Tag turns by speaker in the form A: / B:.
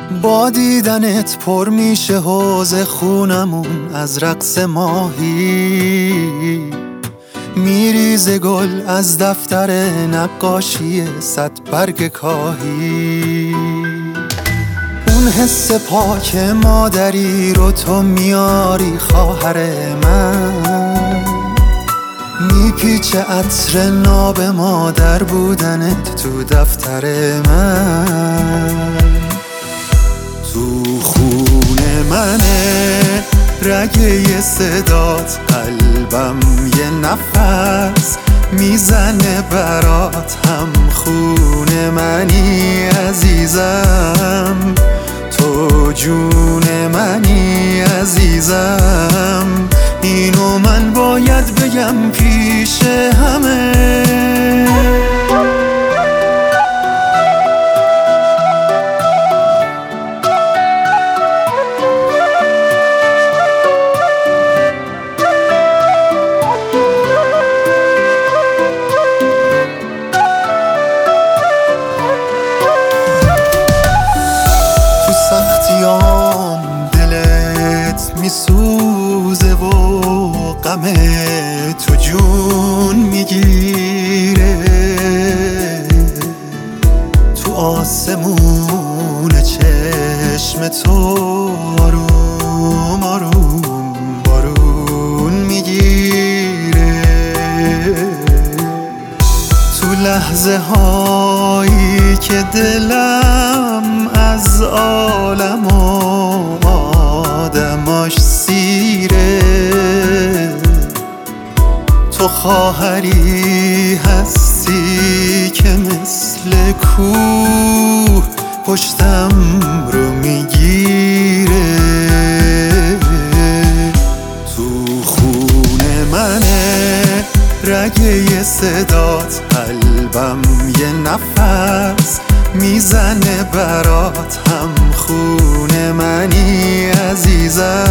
A: با دیدنت پر میشه حوض خونمون از رقص ماهی، میریزه گل از دفتر نقاشی 100 برگ کاهی. اون حس پاک مادری رو تو میاری خواهر من، میپیچه عطر ناب مادر بودنت تو دفتر من. تو خونه منه رگه صدات، قلبم یه نفس میزنه برات، هم خونه منی عزیزم، تو جون منی عزیزم. اینو من باید بگم پیش همه. سختیام دلت میسوزه و غم تو جون میگیره، تو آسمون چشم تو آروم آروم بارون میگیره. تو لحظه هایی که دلم از عالم و آدماش سیره، تو خواهری هستی که مثل کوه پشتم رو میگیره. تو خونه منه رگه صدات، قلبم یه نفس میزنه برات، هم خونه منی عزیزم،